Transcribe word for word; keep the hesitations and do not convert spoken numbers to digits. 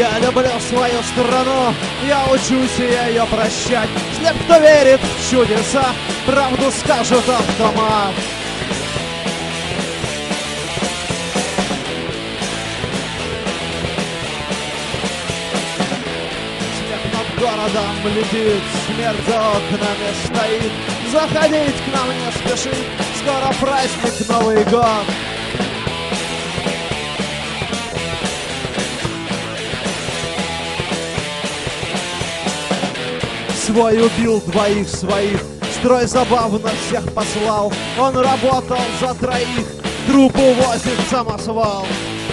Я люблю свою страну, я учусь ее прощать. Слеп, кто верит в чудеса, правду скажет автомат. Снег над городом летит, смерть за окнами стоит. Заходить к нам не спешит, скоро праздник Новый год. Свой убил двоих своих, строй забавно всех послал. Он работал за троих, труп увозит самосвал.